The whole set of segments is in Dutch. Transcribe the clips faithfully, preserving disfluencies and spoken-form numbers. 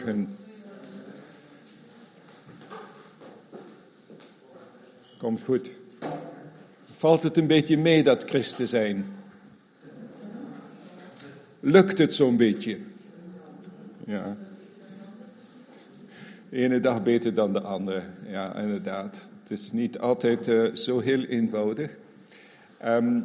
Komt goed. Valt het een beetje mee dat christen zijn? Lukt het zo'n beetje? Ja. De ene dag beter dan de andere. Ja, inderdaad. Het is niet altijd uh, zo heel eenvoudig. Um,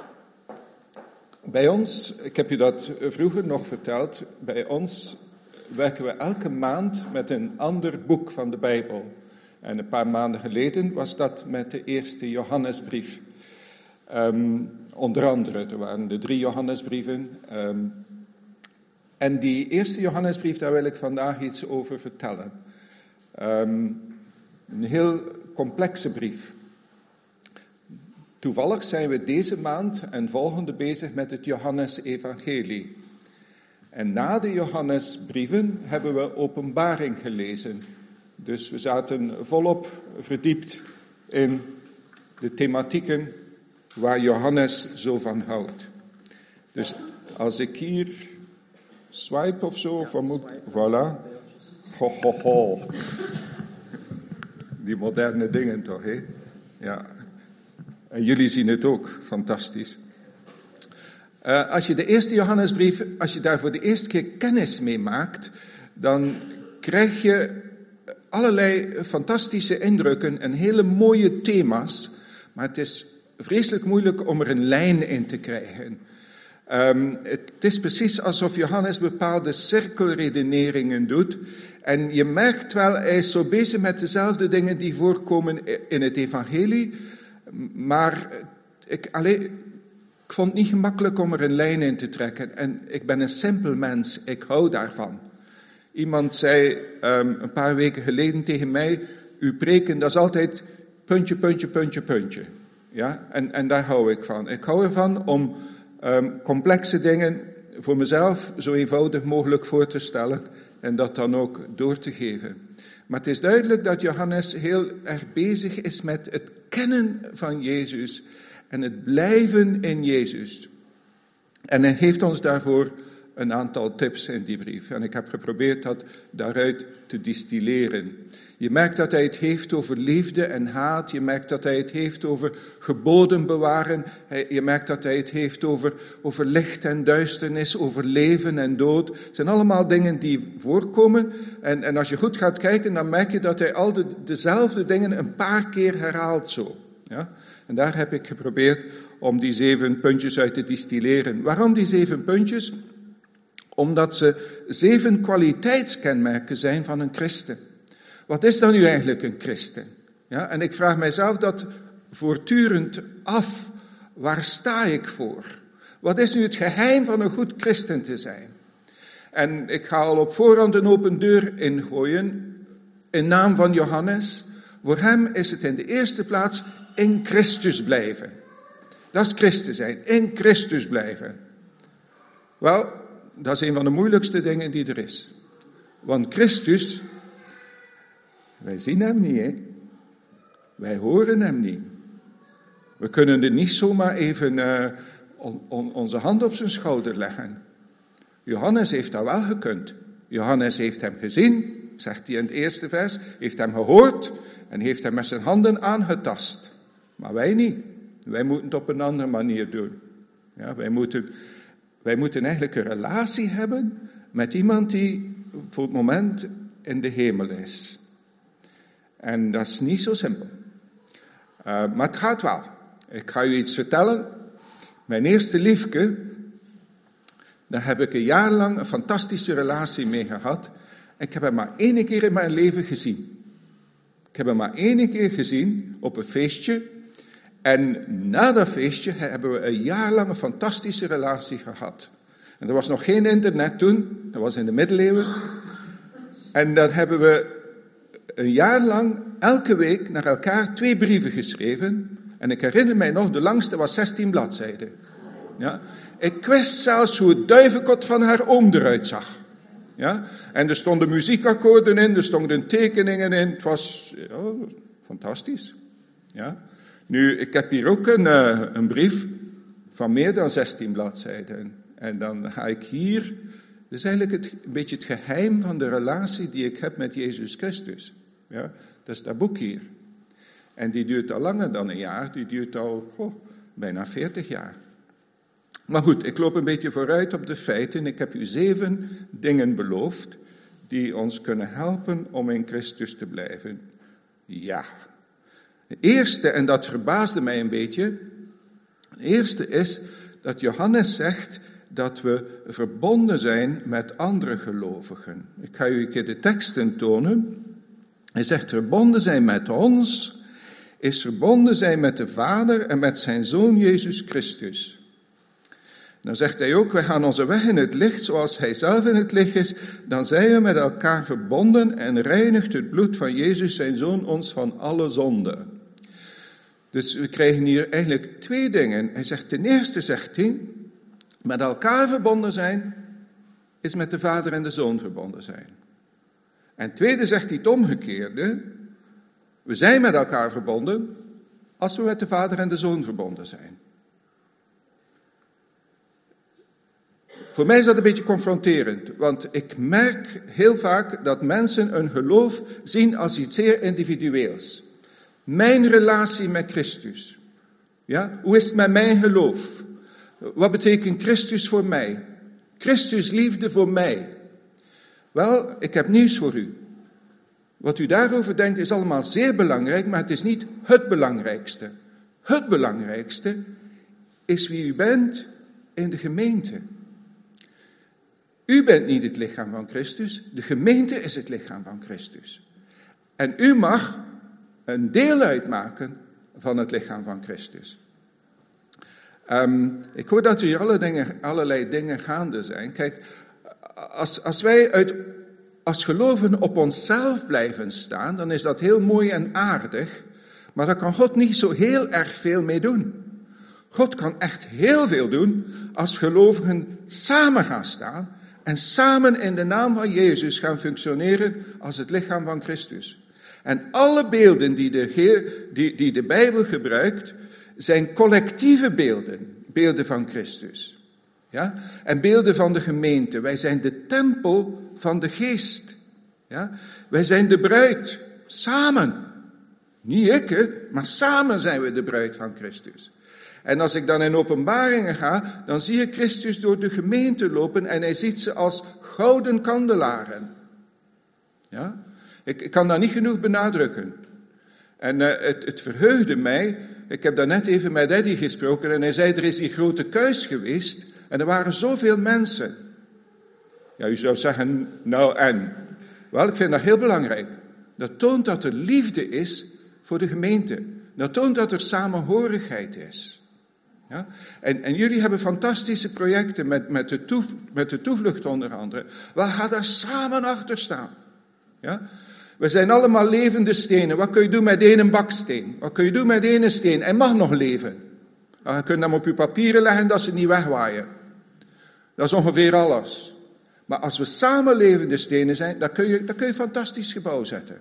bij ons, ik heb je dat vroeger nog verteld, bij ons werken we elke maand met een ander boek van de Bijbel. En een paar maanden geleden was dat met de eerste Johannesbrief. Um, onder andere, er waren de drie Johannesbrieven. Um, en die eerste Johannesbrief, daar wil ik vandaag iets over vertellen. Um, een heel complexe brief. Toevallig zijn we deze maand en volgende bezig met het Johannesevangelie. En na de Johannesbrieven hebben we Openbaring gelezen. Dus we zaten volop verdiept in de thematieken waar Johannes zo van houdt. Dus als ik hier swipe of zo, of moet, voilà. Ho, ho, ho. Die moderne dingen toch, hè? Ja. En jullie zien het ook, fantastisch. Uh, als je de eerste Johannesbrief, als je daar voor de eerste keer kennis mee maakt, dan krijg je allerlei fantastische indrukken en hele mooie thema's, maar het is vreselijk moeilijk om er een lijn in te krijgen. Um, het is precies alsof Johannes bepaalde cirkelredeneringen doet en je merkt wel, hij is zo bezig met dezelfde dingen die voorkomen in het evangelie, maar ik, allee, ik vond het niet gemakkelijk om er een lijn in te trekken en ik ben een simpel mens, ik hou daarvan. Iemand zei um, een paar weken geleden tegen mij, uw preken, dat is altijd puntje, puntje, puntje, puntje. Ja? En, en daar hou ik van. Ik hou ervan om um, complexe dingen voor mezelf zo eenvoudig mogelijk voor te stellen en dat dan ook door te geven. Maar het is duidelijk dat Johannes heel erg bezig is met het kennen van Jezus en het blijven in Jezus. En hij geeft ons daarvoor een aantal tips in die brief. En ik heb geprobeerd dat daaruit te distilleren. Je merkt dat hij het heeft over liefde en haat. Je merkt dat hij het heeft over geboden bewaren. Je merkt dat hij het heeft over, over licht en duisternis, over leven en dood. Het zijn allemaal dingen die voorkomen. En, en als je goed gaat kijken, dan merk je dat hij al de, dezelfde dingen een paar keer herhaalt zo. Ja? En daar heb ik geprobeerd om die zeven puntjes uit te distilleren. Waarom die zeven puntjes? Omdat ze zeven kwaliteitskenmerken zijn van een christen. Wat is dan nu eigenlijk een christen? Ja, en ik vraag mijzelf dat voortdurend af. Waar sta ik voor? Wat is nu het geheim van een goed christen te zijn? En ik ga al op voorhand een open deur ingooien. In naam van Johannes. Voor hem is het in de eerste plaats in Christus blijven. Dat is christen zijn. In Christus blijven. Wel, dat is een van de moeilijkste dingen die er is. Want Christus, wij zien hem niet, hè? Wij horen hem niet. We kunnen er niet zomaar even uh, on, on, onze hand op zijn schouder leggen. Johannes heeft dat wel gekund. Johannes heeft hem gezien, zegt hij in het eerste vers, heeft hem gehoord en heeft hem met zijn handen aangetast. Maar wij niet. Wij moeten het op een andere manier doen. Ja, wij moeten... Wij moeten eigenlijk een relatie hebben met iemand die voor het moment in de hemel is. En dat is niet zo simpel. Uh, maar het gaat wel. Ik ga u iets vertellen. Mijn eerste liefke, daar heb ik een jaar lang een fantastische relatie mee gehad. En ik heb hem maar één keer in mijn leven gezien. Ik heb hem maar één keer gezien op een feestje. En na dat feestje hebben we een jaar lang een fantastische relatie gehad. En er was nog geen internet toen, dat was in de middeleeuwen. En dan hebben we een jaar lang elke week naar elkaar twee brieven geschreven. En ik herinner mij nog, de langste was zestien bladzijden. Ja? Ik wist zelfs hoe het duivenkot van haar oom eruit zag. Ja? En er stonden muziekakkoorden in, er stonden tekeningen in. Het was ja, fantastisch. Ja? Nu, ik heb hier ook een, uh, een brief van meer dan zestien bladzijden. En dan ga ik hier Dat is eigenlijk het, een beetje het geheim van de relatie die ik heb met Jezus Christus. Ja, dat is dat boek hier. En die duurt al langer dan een jaar, die duurt al oh, bijna veertig jaar. Maar goed, ik loop een beetje vooruit op de feiten. Ik heb u zeven dingen beloofd die ons kunnen helpen om in Christus te blijven. Ja. De eerste, en dat verbaasde mij een beetje, de eerste is dat Johannes zegt dat we verbonden zijn met andere gelovigen. Ik ga u een keer de teksten tonen. Hij zegt verbonden zijn met ons, is verbonden zijn met de Vader en met zijn Zoon Jezus Christus. Dan zegt hij ook, we gaan onze weg in het licht zoals hij zelf in het licht is. Dan zijn we met elkaar verbonden en reinigt het bloed van Jezus, zijn Zoon, ons van alle zonde. Dus we krijgen hier eigenlijk twee dingen. Hij zegt, ten eerste zegt hij, met elkaar verbonden zijn, is met de Vader en de Zoon verbonden zijn. En tweede zegt hij het omgekeerde, we zijn met elkaar verbonden als we met de Vader en de Zoon verbonden zijn. Voor mij is dat een beetje confronterend, want ik merk heel vaak dat mensen hun geloof zien als iets zeer individueels. Mijn relatie met Christus. Ja? Hoe is het met mijn geloof? Wat betekent Christus voor mij? Christus liefde voor mij. Wel, ik heb nieuws voor u. Wat u daarover denkt is allemaal zeer belangrijk, maar het is niet het belangrijkste. Het belangrijkste is wie u bent in de gemeente. U bent niet het lichaam van Christus, de gemeente is het lichaam van Christus. En u mag een deel uitmaken van het lichaam van Christus. Um, ik hoor dat er hier alle dingen, allerlei dingen gaande zijn. Kijk, als, als wij uit, als gelovigen op onszelf blijven staan, dan is dat heel mooi en aardig, maar daar kan God niet zo heel erg veel mee doen. God kan echt heel veel doen als gelovigen samen gaan staan en samen in de naam van Jezus gaan functioneren als het lichaam van Christus. En alle beelden die de, die, die de Bijbel gebruikt, zijn collectieve beelden. Beelden van Christus. Ja? En beelden van de gemeente. Wij zijn de tempel van de geest. Ja? Wij zijn de bruid. Samen. Niet ik, maar samen zijn we de bruid van Christus. En als ik dan in Openbaringen ga, dan zie ik Christus door de gemeente lopen en hij ziet ze als gouden kandelaren. Ja? Ik, ik kan dat niet genoeg benadrukken. En uh, het, het verheugde mij, ik heb daarnet even met Eddie gesproken en hij zei, er is die grote kuis geweest en er waren zoveel mensen. Ja, u zou zeggen, nou en? Wel, ik vind dat heel belangrijk. Dat toont dat er liefde is voor de gemeente. Dat toont dat er samenhorigheid is. Ja? En, en jullie hebben fantastische projecten met, met, de toef, met de toevlucht onder andere. Wel, ga daar samen achter staan. Ja? We zijn allemaal levende stenen. Wat kun je doen met één baksteen? Wat kun je doen met één steen? Hij mag nog leven. Nou, je kunt hem op je papieren leggen dat ze niet wegwaaien. Dat is ongeveer alles. Maar als we samen levende stenen zijn, dan kun je, dan kun je een fantastisch gebouw zetten.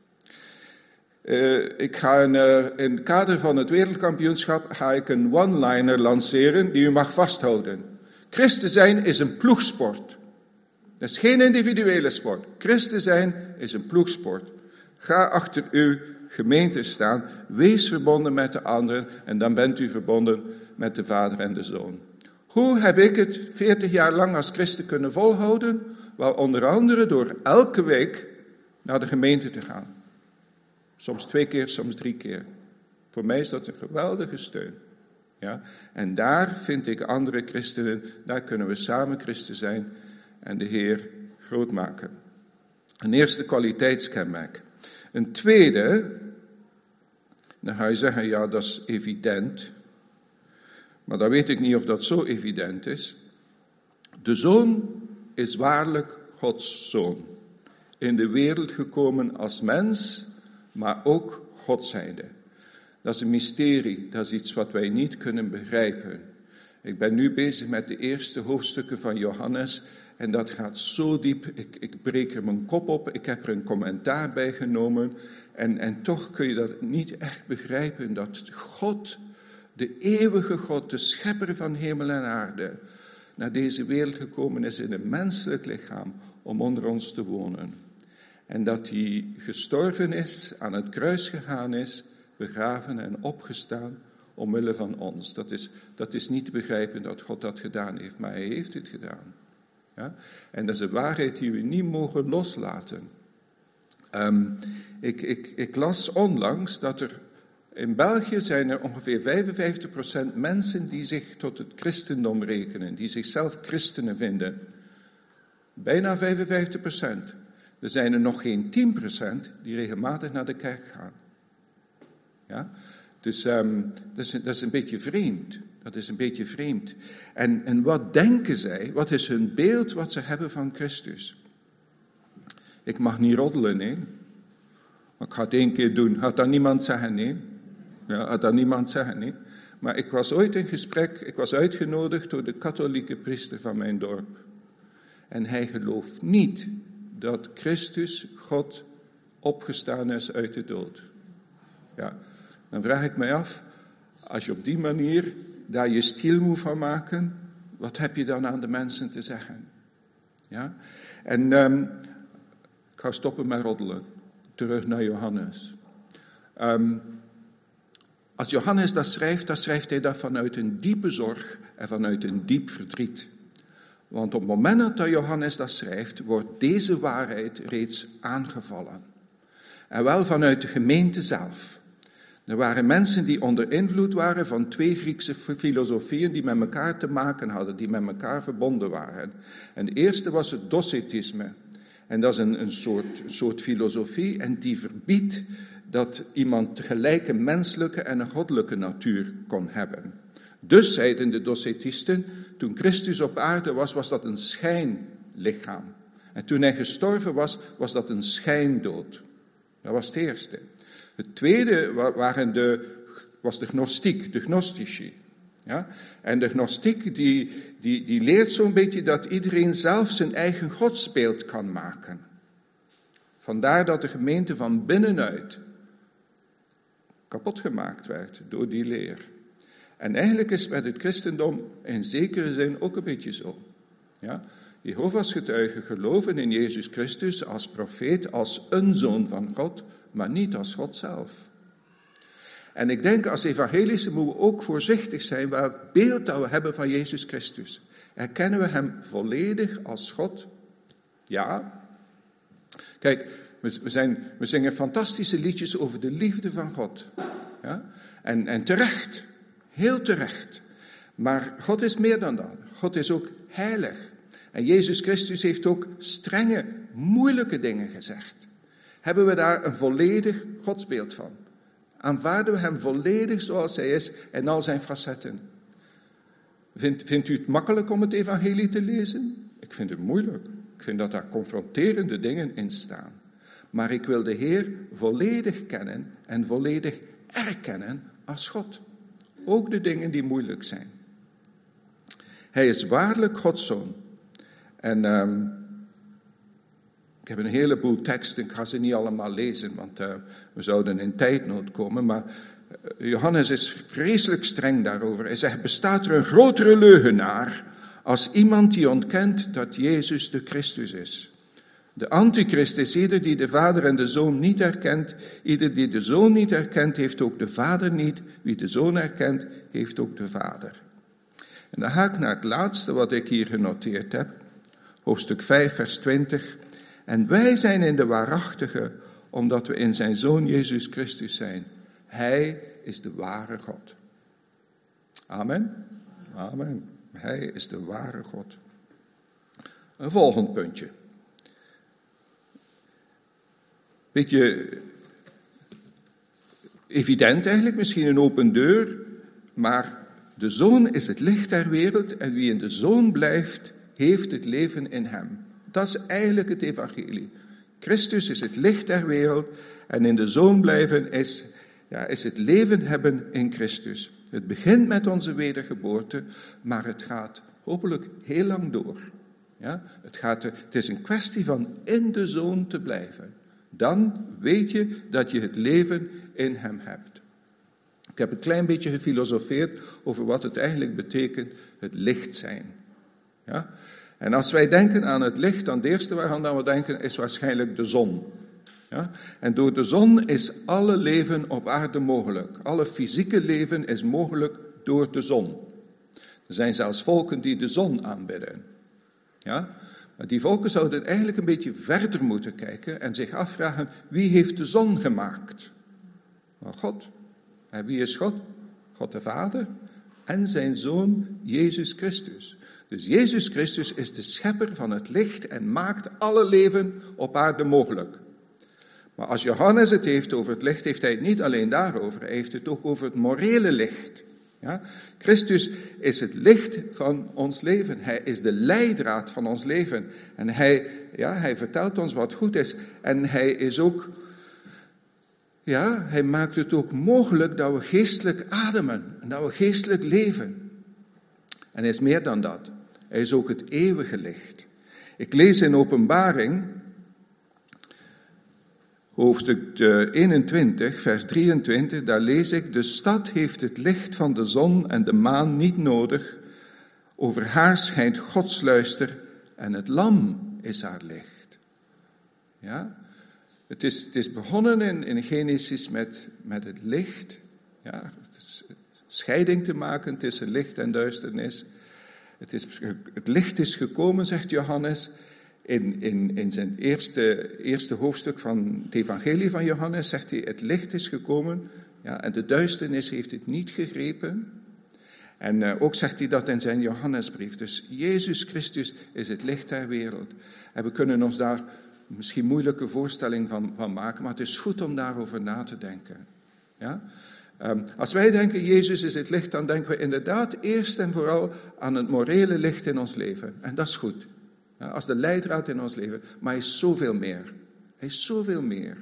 Uh, ik ga een, uh, in het kader van het wereldkampioenschap ga ik een one-liner lanceren die u mag vasthouden. Christen zijn is een ploegsport. Dat is geen individuele sport. Christen zijn is een ploegsport. Ga achter uw gemeente staan. Wees verbonden met de anderen. En dan bent u verbonden met de Vader en de Zoon. Hoe heb ik het veertig jaar lang als christen kunnen volhouden? Wel onder andere door elke week naar de gemeente te gaan. Soms twee keer, soms drie keer. Voor mij is dat een geweldige steun. Ja? En daar vind ik andere christenen. Daar kunnen we samen christen zijn en de Heer groot maken. Een eerste kwaliteitskenmerk. Een tweede, dan ga je zeggen, ja, dat is evident. Maar dan weet ik niet of dat zo evident is. De Zoon is waarlijk Gods Zoon. In de wereld gekomen als mens, maar ook God zijnde. Dat is een mysterie, dat is iets wat wij niet kunnen begrijpen. Ik ben nu bezig met de eerste hoofdstukken van Johannes en dat gaat zo diep, ik, ik breek er mijn kop op, ik heb er een commentaar bij genomen en, en toch kun je dat niet echt begrijpen, dat God, de eeuwige God, de schepper van hemel en aarde, naar deze wereld gekomen is in een menselijk lichaam om onder ons te wonen. En dat hij gestorven is, aan het kruis gegaan is, begraven en opgestaan omwille van ons. Dat is, dat is niet te begrijpen dat God dat gedaan heeft, maar hij heeft het gedaan. Ja? En dat is een waarheid die we niet mogen loslaten. Um, ik, ik, ik las onlangs dat er in België zijn er ongeveer vijfenvijftig procent mensen die zich tot het christendom rekenen, die zichzelf christenen vinden. Bijna vijfenvijftig procent. Er zijn er nog geen tien procent die regelmatig naar de kerk gaan. Ja? Dus um, dat, is, dat is een beetje vreemd. Dat is een beetje vreemd. En, en wat denken zij? Wat is hun beeld wat ze hebben van Christus? Ik mag niet roddelen, nee. Maar ik ga het één keer doen. Gaat dat niemand zeggen, nee? Ja, gaat dat niemand zeggen, nee? Maar ik was ooit in gesprek, ik was uitgenodigd door de katholieke priester van mijn dorp. En hij gelooft niet dat Christus, God, opgestaan is uit de dood. Ja, dan vraag ik mij af, als je op die manier daar je stil moet van maken, wat heb je dan aan de mensen te zeggen? Ja? En um, ik ga stoppen met roddelen. Terug naar Johannes. Um, als Johannes dat schrijft, dan schrijft hij dat vanuit een diepe zorg en vanuit een diep verdriet. Want op het moment dat Johannes dat schrijft, wordt deze waarheid reeds aangevallen. En wel vanuit de gemeente zelf. Er waren mensen die onder invloed waren van twee Griekse filosofieën die met elkaar te maken hadden, die met elkaar verbonden waren. En de eerste was het docetisme. En dat is een, een, soort, een soort filosofie en die verbiedt dat iemand tegelijk een menselijke en een goddelijke natuur kon hebben. Dus zeiden de docetisten, toen Christus op aarde was, was dat een schijnlichaam. En toen hij gestorven was, was dat een schijndood. Dat was het eerste. Het tweede waren de, was de gnostiek, de gnostici. Ja? En de gnostiek die, die, die leert zo'n beetje dat iedereen zelf zijn eigen godsbeeld kan maken. Vandaar dat de gemeente van binnenuit kapot gemaakt werd door die leer. En eigenlijk is met het christendom in zekere zin ook een beetje zo. Ja? Jehovah's getuigen geloven in Jezus Christus als profeet, als een zoon van God, maar niet als God zelf. En ik denk als evangelische moeten we ook voorzichtig zijn welk beeld dat we hebben van Jezus Christus. Erkennen we hem volledig als God? Ja. Kijk, we, zijn, we zingen fantastische liedjes over de liefde van God. Ja? En, en terecht, heel terecht. Maar God is meer dan dat. God is ook heilig. En Jezus Christus heeft ook strenge, moeilijke dingen gezegd. Hebben we daar een volledig godsbeeld van? Aanvaarden we hem volledig zoals hij is en al zijn facetten? Vindt, vindt u het makkelijk om het evangelie te lezen? Ik vind het moeilijk. Ik vind dat daar confronterende dingen in staan. Maar ik wil de Heer volledig kennen en volledig erkennen als God. Ook de dingen die moeilijk zijn. Hij is waarlijk Gods zoon. En um, ik heb een heleboel teksten, ik ga ze niet allemaal lezen, want uh, we zouden in tijdnood komen. Maar uh, Johannes is vreselijk streng daarover. Hij zegt, bestaat er een grotere leugenaar als iemand die ontkent dat Jezus de Christus is? De antichrist is ieder die de Vader en de Zoon niet erkent. Ieder die de Zoon niet erkent, heeft ook de Vader niet. Wie de Zoon erkent, heeft ook de Vader. En dan ga ik naar het laatste wat ik hier genoteerd heb. Hoofdstuk vijf, vers twintig. En wij zijn in de waarachtige, omdat we in zijn Zoon Jezus Christus zijn. Hij is de ware God. Amen. Amen. Hij is de ware God. Een volgend puntje. Beetje evident eigenlijk, misschien een open deur, maar de Zoon is het licht der wereld en wie in de Zoon blijft, heeft het leven in hem. Dat is eigenlijk het evangelie. Christus is het licht der wereld en in de Zoon blijven is, ja, is het leven hebben in Christus. Het begint met onze wedergeboorte, maar het gaat hopelijk heel lang door. Ja? Het, gaat, het is een kwestie van in de Zoon te blijven. Dan weet je dat je het leven in hem hebt. Ik heb een klein beetje gefilosofeerd over wat het eigenlijk betekent, het licht zijn. Ja? En als wij denken aan het licht, dan het eerste waaraan we denken is waarschijnlijk de zon. Ja? En door de zon is alle leven op aarde mogelijk. Alle fysieke leven is mogelijk door de zon. Er zijn zelfs volken die de zon aanbidden. Ja? Maar die volken zouden eigenlijk een beetje verder moeten kijken en zich afvragen, wie heeft de zon gemaakt? Nou, God. En wie is God? God de Vader en zijn Zoon Jezus Christus. Dus Jezus Christus is de schepper van het licht en maakt alle leven op aarde mogelijk. Maar als Johannes het heeft over het licht, heeft hij het niet alleen daarover, hij heeft het ook over het morele licht. Ja? Christus is het licht van ons leven. Hij is de leidraad van ons leven. En hij, ja, hij vertelt ons wat goed is. En hij is ook, ja, hij maakt het ook mogelijk dat we geestelijk ademen. En dat we geestelijk leven. En hij is meer dan dat. Hij is ook het eeuwige licht. Ik lees in Openbaring, hoofdstuk eenentwintig, vers drieëntwintig, daar lees ik, de stad heeft het licht van de zon en de maan niet nodig. Over haar schijnt Gods luister en het lam is haar licht. Ja? Het is, het is begonnen in, in Genesis met, met het licht. Ja? Scheiding te maken tussen licht en duisternis. Het, is, het licht is gekomen, zegt Johannes, in, in, in zijn eerste, eerste hoofdstuk van het evangelie van Johannes, zegt hij, het licht is gekomen, ja, en de duisternis heeft het niet gegrepen. En uh, ook zegt hij dat in zijn Johannesbrief. Dus Jezus Christus is het licht der wereld. En we kunnen ons daar misschien moeilijke voorstelling van, van maken, maar het is goed om daarover na te denken. Ja? Um, als wij denken, Jezus is het licht, dan denken we inderdaad eerst en vooral aan het morele licht in ons leven. En dat is goed. Ja, als de leidraad in ons leven. Maar hij is zoveel meer. Hij is zoveel meer.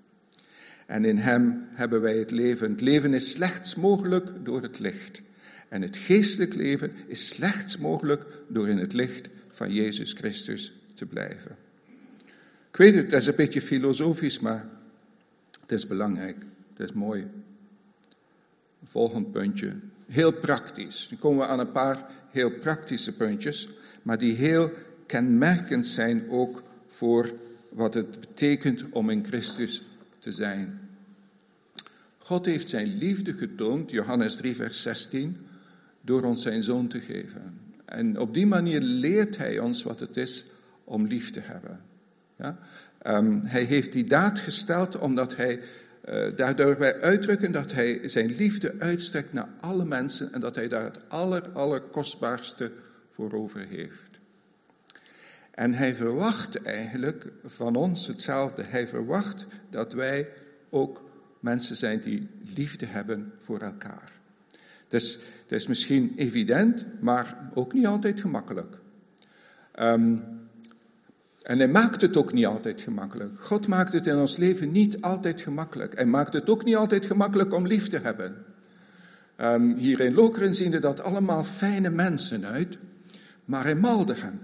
En in hem hebben wij het leven. Het leven is slechts mogelijk door het licht. En het geestelijk leven is slechts mogelijk door in het licht van Jezus Christus te blijven. Ik weet het, dat is een beetje filosofisch, maar het is belangrijk. Het is mooi. Volgend puntje. Heel praktisch. Nu komen we aan een paar heel praktische puntjes, maar die heel kenmerkend zijn ook voor wat het betekent om in Christus te zijn. God heeft zijn liefde getoond, Johannes drie vers zestien, door ons zijn zoon te geven. En op die manier leert hij ons wat het is om lief te hebben. Ja? Um, hij heeft die daad gesteld omdat hij uh, daardoor wij uitdrukken dat hij zijn liefde uitstrekt naar alle mensen en dat hij daar het aller, allerkostbaarste voor over heeft. En hij verwacht eigenlijk van ons hetzelfde. Hij verwacht dat wij ook mensen zijn die liefde hebben voor elkaar. Dus het is misschien evident, maar ook niet altijd gemakkelijk. Um, en hij maakt het ook niet altijd gemakkelijk. God maakt het in ons leven niet altijd gemakkelijk. Hij maakt het ook niet altijd gemakkelijk om lief te hebben. Um, hier in Lokeren zien er dat allemaal fijne mensen uit, maar in Maldegem.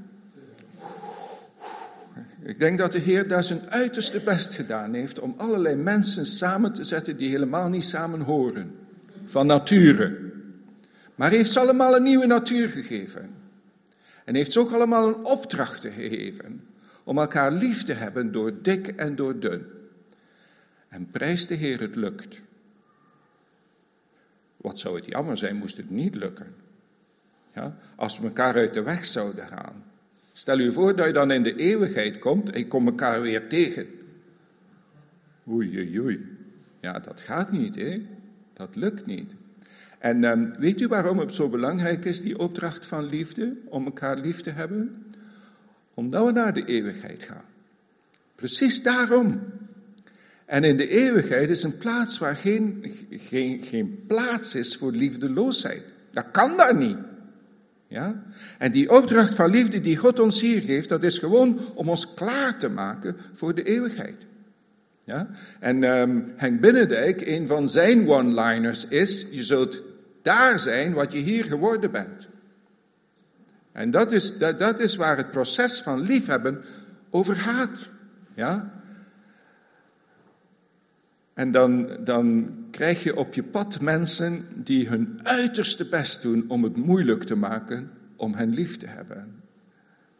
Ik denk dat de Heer daar zijn uiterste best gedaan heeft om allerlei mensen samen te zetten die helemaal niet samen horen. Van nature. Maar hij heeft ze allemaal een nieuwe natuur gegeven. En heeft ze ook allemaal een opdracht gegeven. Om elkaar lief te hebben door dik en door dun. En prijs de Heer, het lukt. Wat zou het jammer zijn, moest het niet lukken. Ja? Als we elkaar uit de weg zouden gaan. Stel u voor dat je dan in de eeuwigheid komt en je komt elkaar weer tegen. Oei, oei, oei. Ja, dat gaat niet, hè? Dat lukt niet. En um, weet u waarom het zo belangrijk is, die opdracht van liefde, om elkaar lief te hebben? Omdat we naar de eeuwigheid gaan. Precies daarom. En in de eeuwigheid is een plaats waar geen, geen, geen plaats is voor liefdeloosheid. Dat kan daar niet. Ja? En die opdracht van liefde die God ons hier geeft, dat is gewoon om ons klaar te maken voor de eeuwigheid. Ja? En um, Henk Binnendijk, een van zijn one-liners is, je zult daar zijn wat je hier geworden bent. En dat is, dat, dat is waar het proces van liefhebben over gaat. Ja? En dan, dan krijg je op je pad mensen die hun uiterste best doen om het moeilijk te maken om hen lief te hebben.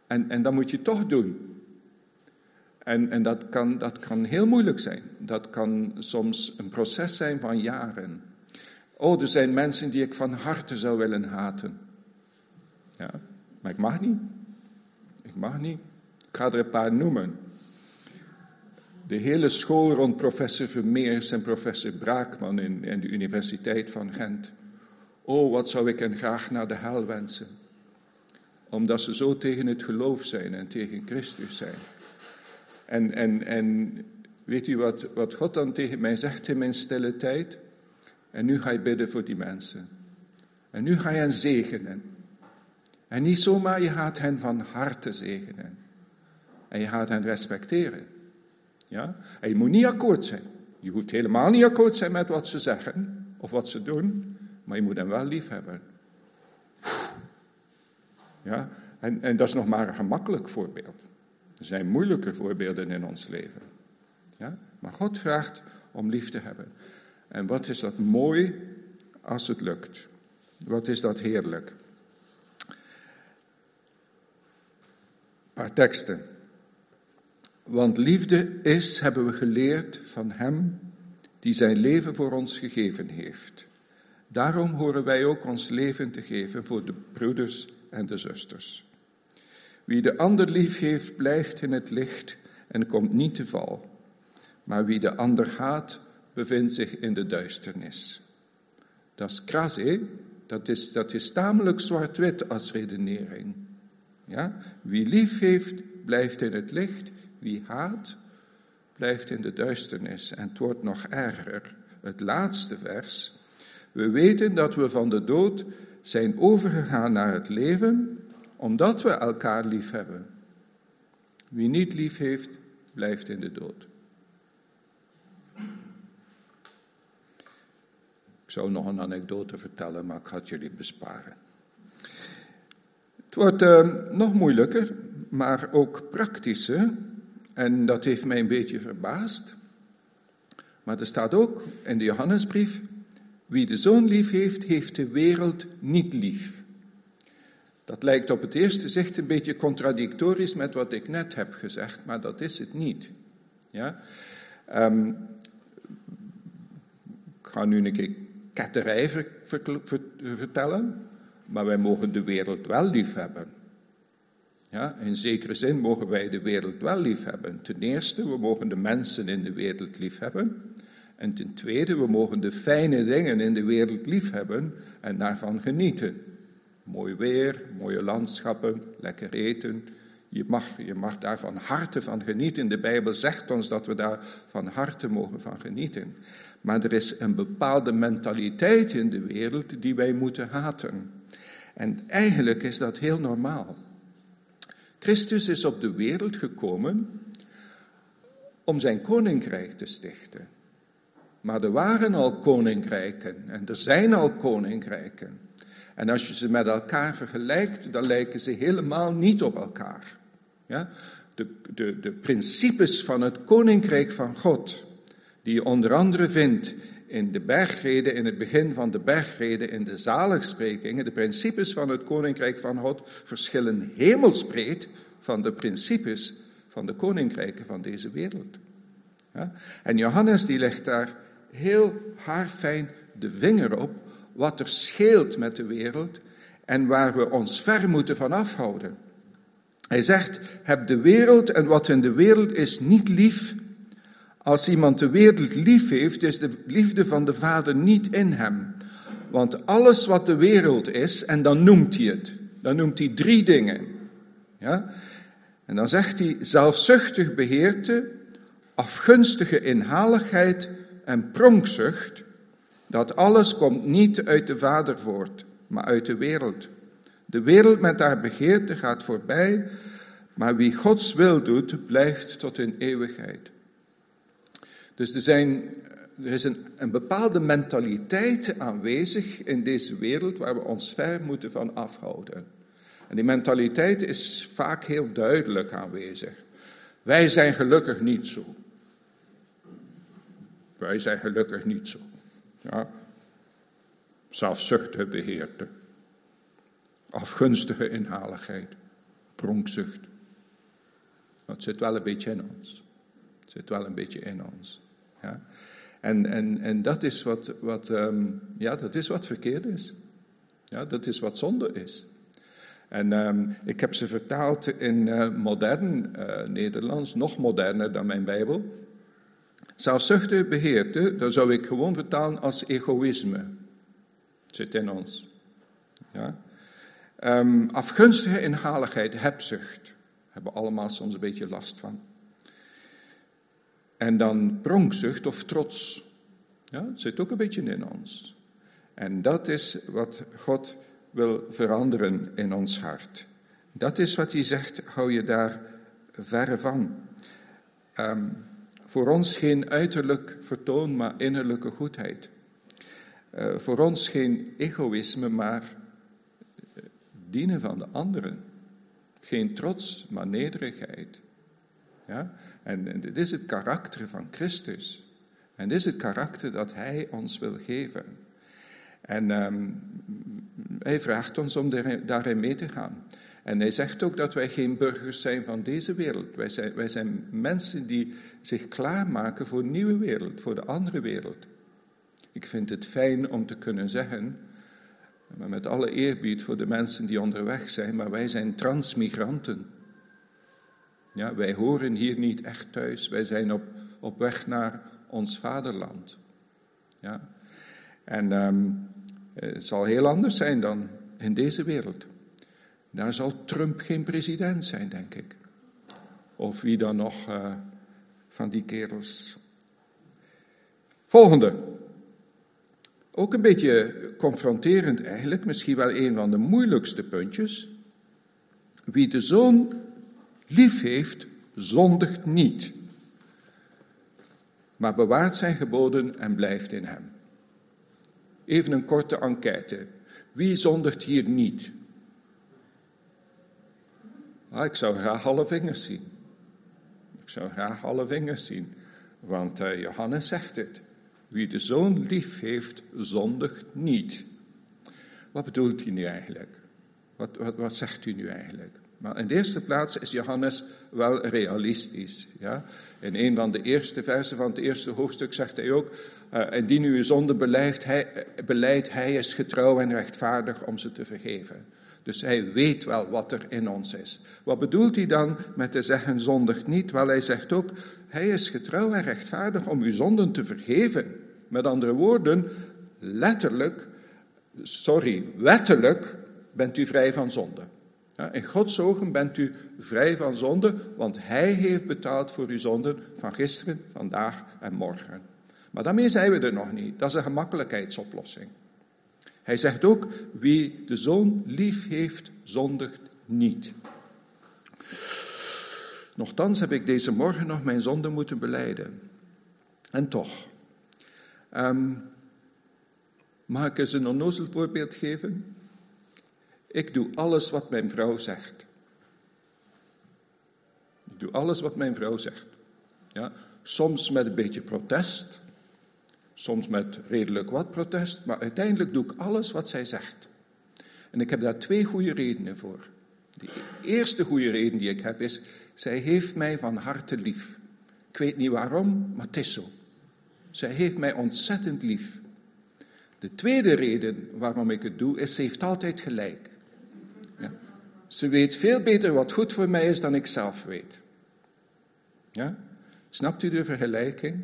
En, en dat moet je toch doen. En, en dat, kan, dat kan heel moeilijk zijn. Dat kan soms een proces zijn van jaren. Oh, er zijn mensen die ik van harte zou willen haten. Ja, maar ik mag niet. Ik mag niet. Ik ga er een paar noemen. De hele school rond professor Vermeers en professor Braakman in, in de Universiteit van Gent. Oh, wat zou ik hen graag naar de hel wensen. Omdat ze zo tegen het geloof zijn en tegen Christus zijn. En, en, en weet u wat, wat God dan tegen mij zegt in mijn stille tijd? En nu ga je bidden voor die mensen. En nu ga je hen zegenen. En niet zomaar, je gaat hen van harte zegenen. En je gaat hen respecteren. Ja? En je moet niet akkoord zijn. Je hoeft helemaal niet akkoord zijn met wat ze zeggen of wat ze doen. Maar je moet hen wel lief hebben. Ja? En, en dat is nog maar een gemakkelijk voorbeeld. Er zijn moeilijke voorbeelden in ons leven. Ja? Maar God vraagt om lief te hebben. En wat is dat mooi als het lukt. Wat is dat heerlijk. Een paar teksten. Want liefde is, hebben we geleerd van hem die zijn leven voor ons gegeven heeft. Daarom horen wij ook ons leven te geven voor de broeders en de zusters. Wie de ander lief heeft, blijft in het licht en komt niet te val. Maar wie de ander haat, bevindt zich in de duisternis. Dat is kras, hè? Dat is, dat is tamelijk zwart-wit als redenering. Ja? Wie lief heeft, blijft in het licht. Wie haat, blijft in de duisternis. En het wordt nog erger. Het laatste vers. We weten dat we van de dood zijn overgegaan naar het leven, omdat we elkaar lief hebben. Wie niet lief heeft, blijft in de dood. Ik zou nog een anekdote vertellen, maar ik ga het jullie besparen. Het wordt uh, nog moeilijker, maar ook praktischer. En dat heeft mij een beetje verbaasd. Maar er staat ook in de Johannesbrief: wie de Zoon lief heeft, heeft de wereld niet lief. Dat lijkt op het eerste zicht een beetje contradictorisch met wat ik net heb gezegd, maar dat is het niet. Ja? Um, ik ga nu een keer ketterij ver, ver, ver, vertellen, maar wij mogen de wereld wel lief hebben. Ja, in zekere zin mogen wij de wereld wel lief hebben. Ten eerste, we mogen de mensen in de wereld lief hebben. En ten tweede, we mogen de fijne dingen in de wereld lief hebben en daarvan genieten. Mooi weer, mooie landschappen, lekker eten. Je mag, je mag daar van harte van genieten. De Bijbel zegt ons dat we daar van harte mogen van genieten. Maar er is een bepaalde mentaliteit in de wereld die wij moeten haten. En eigenlijk is dat heel normaal. Christus is op de wereld gekomen om zijn koninkrijk te stichten. Maar er waren al koninkrijken en er zijn al koninkrijken. En als je ze met elkaar vergelijkt, dan lijken ze helemaal niet op elkaar. Ja? De, de, de principes van het koninkrijk van God, die je onder andere vindt in de bergreden, in het begin van de bergreden, in de zaligsprekingen, de principes van het koninkrijk van God verschillen hemelsbreed van de principes van de koninkrijken van deze wereld. Ja? En Johannes die legt daar heel haarfijn de vinger op wat er scheelt met de wereld en waar we ons ver moeten van afhouden. Hij zegt, heb de wereld en wat in de wereld is niet lief. Als iemand de wereld lief heeft, is de liefde van de Vader niet in hem. Want alles wat de wereld is, en dan noemt hij het, dan noemt hij drie dingen. Ja? En dan zegt hij, zelfzuchtig beheerte, afgunstige inhaligheid en pronkzucht. Dat alles komt niet uit de Vader voort, maar uit de wereld. De wereld met haar begeerte gaat voorbij, maar wie Gods wil doet, blijft tot in eeuwigheid. Dus er, zijn, er is een, een bepaalde mentaliteit aanwezig in deze wereld waar we ons ver moeten van afhouden. En die mentaliteit is vaak heel duidelijk aanwezig. Wij zijn gelukkig niet zo. Wij zijn gelukkig niet zo. Ja. Zelfzuchtige beheerte. Afgunstige inhaligheid. Pronkzucht. Het zit wel een beetje in ons. Het zit wel een beetje in ons. Ja? En, en, en dat is wat, wat, um, ja, dat is wat verkeerd is. Ja, dat is wat zonde is. En um, ik heb ze vertaald in uh, modern uh, Nederlands, nog moderner dan mijn Bijbel. Zelfzuchtige beheerte, dat zou ik gewoon vertalen als egoïsme. Het zit in ons. Ja? Um, afgunstige inhaligheid, hebzucht. Daar hebben we allemaal soms een beetje last van. En dan pronkzucht of trots. Ja, het zit ook een beetje in ons. En dat is wat God wil veranderen in ons hart. Dat is wat hij zegt, hou je daar verre van. Um, voor ons geen uiterlijk vertoon, maar innerlijke goedheid. Uh, voor ons geen egoïsme, maar dienen van de anderen. Geen trots, maar nederigheid. Ja? En, en dit is het karakter van Christus. En dit is het karakter dat hij ons wil geven. En um, hij vraagt ons om daarin mee te gaan. En hij zegt ook dat wij geen burgers zijn van deze wereld. Wij zijn, wij zijn mensen die zich klaarmaken voor een nieuwe wereld, voor de andere wereld. Ik vind het fijn om te kunnen zeggen, maar met alle eerbied voor de mensen die onderweg zijn, maar wij zijn transmigranten. Ja, wij horen hier niet echt thuis. Wij zijn op, op weg naar ons vaderland. Ja. En um, het zal heel anders zijn dan in deze wereld. Daar zal Trump geen president zijn, denk ik. Of wie dan nog uh, van die kerels. Volgende. Ook een beetje confronterend eigenlijk, misschien wel een van de moeilijkste puntjes. Wie de Zoon lief heeft, zondigt niet, maar bewaart zijn geboden en blijft in hem. Even een korte enquête. Wie zondigt hier niet? Ah, ik zou graag alle vingers zien. Ik zou graag alle vingers zien, want uh, Johannes zegt het. Wie de Zoon lief heeft, zondigt niet. Wat bedoelt hij nu eigenlijk? Wat, wat, wat zegt u nu eigenlijk? Maar in de eerste plaats is Johannes wel realistisch. Ja? In een van de eerste versen van het eerste hoofdstuk zegt hij ook, uh, indien u uw zonde beleidt, hij, beleidt, hij is getrouw en rechtvaardig om ze te vergeven. Dus hij weet wel wat er in ons is. Wat bedoelt hij dan met te zeggen zondig niet? Wel, hij zegt ook, hij is getrouw en rechtvaardig om uw zonden te vergeven. Met andere woorden, letterlijk, sorry, wettelijk bent u vrij van zonde. Ja, in Gods ogen bent u vrij van zonde, want hij heeft betaald voor uw zonden van gisteren, vandaag en morgen. Maar daarmee zijn we er nog niet. Dat is een gemakkelijkheidsoplossing. Hij zegt ook, wie de Zoon lief heeft, zondigt niet. Nochtans heb ik deze morgen nog mijn zonde moeten belijden. En toch, um, mag ik eens een onnozel voorbeeld geven? Ik doe alles wat mijn vrouw zegt. Ik doe alles wat mijn vrouw zegt. Ja, soms met een beetje protest, soms met redelijk wat protest, maar uiteindelijk doe ik alles wat zij zegt. En ik heb daar twee goede redenen voor. De eerste goede reden die ik heb is, zij heeft mij van harte lief. Ik weet niet waarom, maar het is zo. Zij heeft mij ontzettend lief. De tweede reden waarom ik het doe, is, ze heeft altijd gelijk. Ja. Ze weet veel beter wat goed voor mij is dan ik zelf weet. Ja? Snapt u de vergelijking?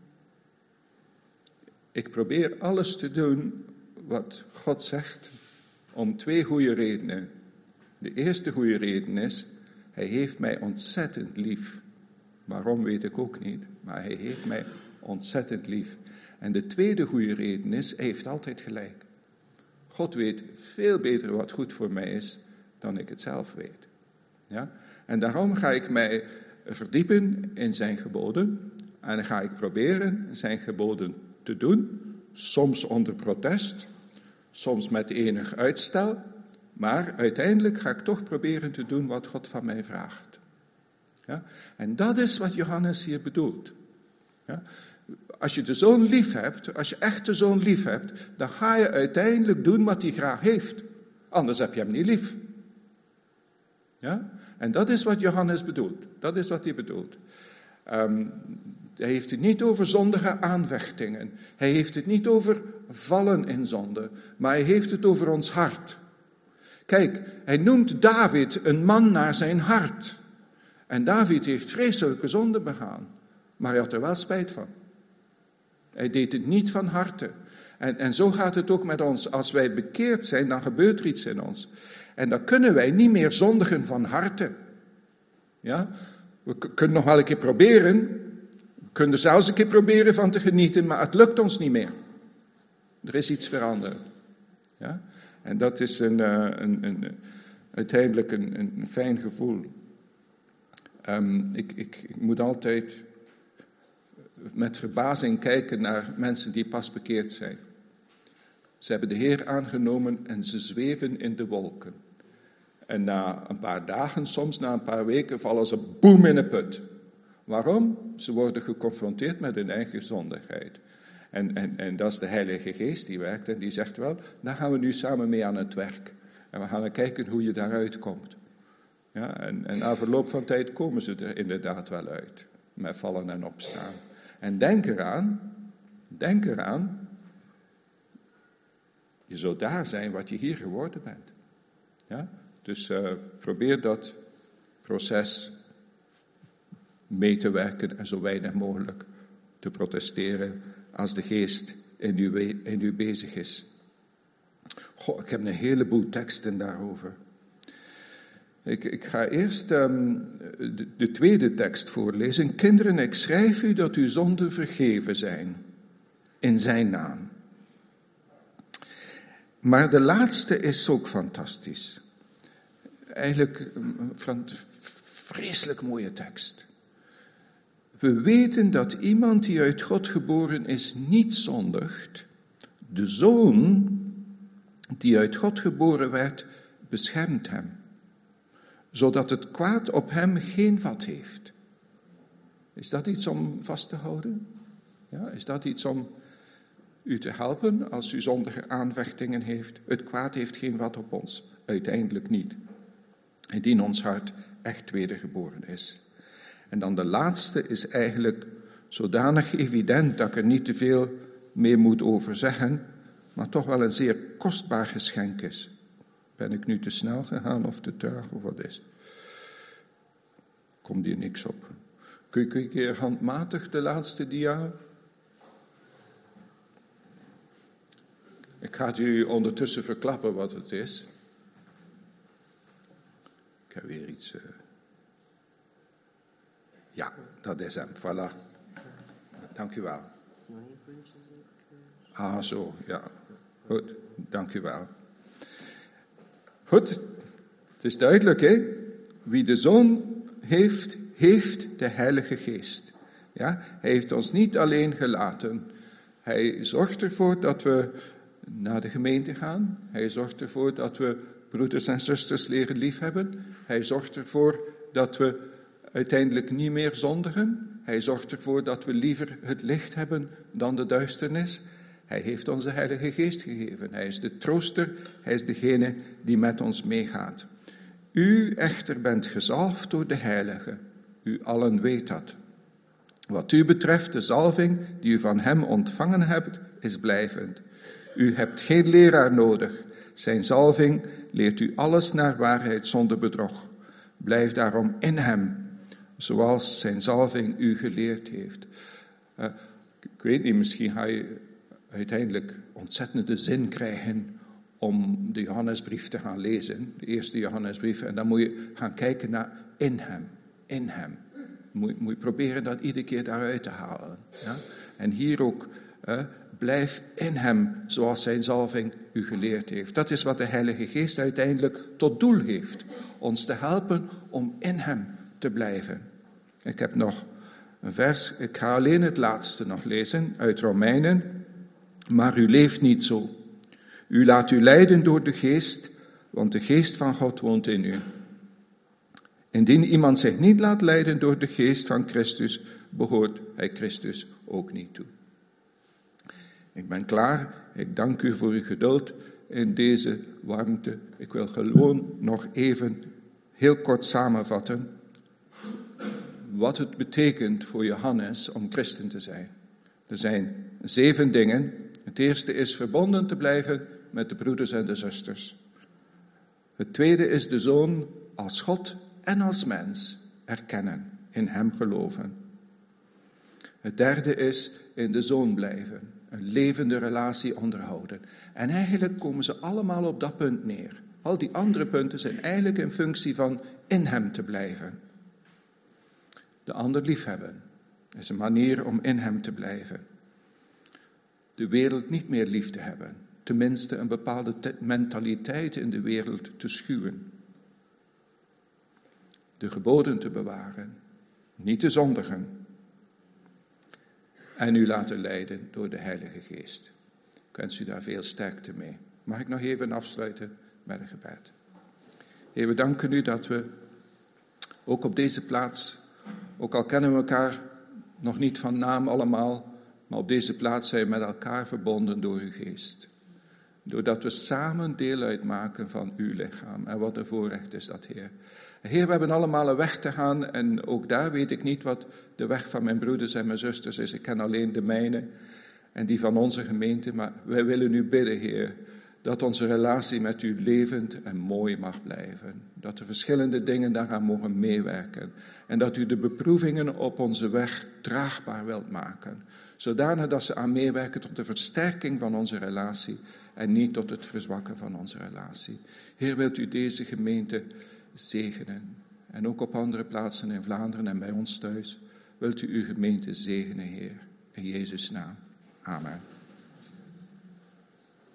Ik probeer alles te doen wat God zegt om twee goede redenen. De eerste goede reden is, hij heeft mij ontzettend lief. Waarom weet ik ook niet, maar hij heeft mij ontzettend lief. En de tweede goede reden is, hij heeft altijd gelijk. God weet veel beter wat goed voor mij is dan ik het zelf weet. Ja? En daarom ga ik mij verdiepen in zijn geboden en dan ga ik proberen zijn geboden te doen, soms onder protest, soms met enig uitstel, maar uiteindelijk ga ik toch proberen te doen wat God van mij vraagt. Ja? En dat is wat Johannes hier bedoelt. Ja? Als je de Zoon lief hebt, als je echt de Zoon lief hebt, dan ga je uiteindelijk doen wat hij graag heeft. Anders heb je hem niet lief. Ja? En dat is wat Johannes bedoelt. Dat is wat hij bedoelt. Um, hij heeft het niet over zondige aanvechtingen. Hij heeft het niet over vallen in zonde. Maar hij heeft het over ons hart. Kijk, hij noemt David een man naar zijn hart. En David heeft vreselijke zonde begaan. Maar hij had er wel spijt van. Hij deed het niet van harte. En, en zo gaat het ook met ons. Als wij bekeerd zijn, dan gebeurt er iets in ons. En dan kunnen wij niet meer zondigen van harte. Ja? We k- kunnen nog wel een keer proberen. We kunnen er zelfs een keer proberen van te genieten, maar het lukt ons niet meer. Er is iets veranderd. Ja? En dat is een, uh, een, een, uiteindelijk een, een fijn gevoel. Um, ik, ik, ik moet altijd met verbazing kijken naar mensen die pas bekeerd zijn. Ze hebben de Heer aangenomen en ze zweven in de wolken. En na een paar dagen, soms na een paar weken, vallen ze boem in een put. Waarom? Ze worden geconfronteerd met hun eigen zondigheid. En, en, en dat is de Heilige Geest die werkt en die zegt wel, daar gaan we nu samen mee aan het werk. En we gaan kijken hoe je daaruit komt. Ja, en, en na verloop van tijd komen ze er inderdaad wel uit. Met vallen en opstaan. En denk eraan, denk eraan, je zult daar zijn wat je hier geworden bent. Ja? Dus uh, probeer dat proces mee te werken en zo weinig mogelijk te protesteren als de geest in u, in u bezig is. Goh, ik heb een heleboel teksten daarover. Ik, ik ga eerst um, de, de tweede tekst voorlezen. Kinderen, ik schrijf u dat uw zonden vergeven zijn in zijn naam. Maar de laatste is ook fantastisch. Eigenlijk een vreselijk mooie tekst. We weten dat iemand die uit God geboren is niet zondigt. De Zoon die uit God geboren werd, beschermt hem. Zodat het kwaad op hem geen vat heeft. Is dat iets om vast te houden? Ja, is dat iets om u te helpen als u zondige aanvechtingen heeft? Het kwaad heeft geen vat op ons, uiteindelijk niet. Indien ons hart echt wedergeboren is. En dan de laatste is eigenlijk zodanig evident dat ik er niet te veel meer moet over zeggen, maar toch wel een zeer kostbaar geschenk is. Ben ik nu te snel gegaan of te traag of wat is het? Komt hier niks op. Kun je, kun je een keer handmatig de laatste dia? Ik ga het u ondertussen verklappen wat het is. Ik heb weer iets... Uh... Ja, dat is hem. Voilà. Dank u wel. Ah, zo, ja. Goed, dank u wel. Goed, het is duidelijk, hè? Wie de Zoon heeft, heeft de Heilige Geest. Ja? Hij heeft ons niet alleen gelaten. Hij zorgt ervoor dat we naar de gemeente gaan. Hij zorgt ervoor dat we broeders en zusters leren liefhebben. Hij zorgt ervoor dat we uiteindelijk niet meer zondigen. Hij zorgt ervoor dat we liever het licht hebben dan de duisternis. Hij heeft ons de Heilige Geest gegeven. Hij is de trooster. Hij is degene die met ons meegaat. U echter bent gezalfd door de Heilige. U allen weet dat. Wat u betreft, de zalving die u van hem ontvangen hebt, is blijvend. U hebt geen leraar nodig. Zijn zalving leert u alles naar waarheid zonder bedrog. Blijf daarom in hem, zoals zijn zalving u geleerd heeft. Uh, ik weet niet, misschien ga je uiteindelijk ontzettende zin krijgen om de Johannesbrief te gaan lezen, de eerste Johannesbrief, en dan moet je gaan kijken naar in hem, in hem. Moet, moet je proberen dat iedere keer daaruit te halen. Ja? En hier ook, uh, blijf in hem, zoals zijn zalving u geleerd heeft. Dat is wat de Heilige Geest uiteindelijk tot doel heeft, ons te helpen om in hem te blijven. Ik heb nog een vers, ik ga alleen het laatste nog lezen, uit Romeinen. Maar u leeft niet zo. U laat u leiden door de Geest, want de Geest van God woont in u. Indien iemand zich niet laat leiden door de Geest van Christus, behoort hij Christus ook niet toe. Ik ben klaar. Ik dank u voor uw geduld in deze warmte. Ik wil gewoon nog even heel kort samenvatten wat het betekent voor Johannes om christen te zijn. Er zijn zeven dingen. Het eerste is verbonden te blijven met de broeders en de zusters. Het tweede is de Zoon als God en als mens erkennen, in hem geloven. Het derde is in de Zoon blijven, een levende relatie onderhouden. En eigenlijk komen ze allemaal op dat punt neer. Al die andere punten zijn eigenlijk in functie van in hem te blijven. De ander liefhebben is een manier om in hem te blijven. De wereld niet meer lief te hebben. Tenminste een bepaalde te- mentaliteit in de wereld te schuwen. De geboden te bewaren. Niet te zondigen. En u laten leiden door de Heilige Geest. Ik wens u daar veel sterkte mee. Mag ik nog even afsluiten met een gebed. Heer, we danken u dat we ook op deze plaats, ook al kennen we elkaar nog niet van naam allemaal, maar op deze plaats zijn we met elkaar verbonden door uw Geest. Doordat we samen deel uitmaken van uw lichaam. En wat een voorrecht is dat, Heer. Heer, we hebben allemaal een weg te gaan en ook daar weet ik niet wat de weg van mijn broeders en mijn zusters is. Ik ken alleen de mijne en die van onze gemeente. Maar wij willen u bidden, Heer, dat onze relatie met u levend en mooi mag blijven. Dat de verschillende dingen daaraan mogen meewerken. En dat u de beproevingen op onze weg draagbaar wilt maken. Zodanig dat ze aan meewerken tot de versterking van onze relatie en niet tot het verzwakken van onze relatie. Heer, wilt u deze gemeente zegenen. En ook op andere plaatsen in Vlaanderen en bij ons thuis wilt u uw gemeente zegenen, Heer. In Jezus' naam. Amen.